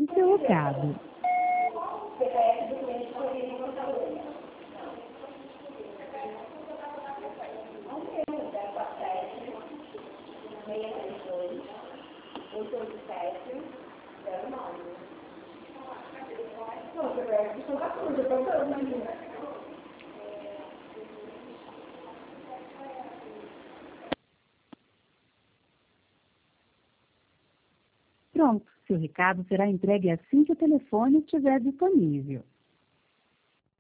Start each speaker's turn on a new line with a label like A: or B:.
A: o seu recado. Pronto, seu recado será entregue assim que o telefone estiver disponível.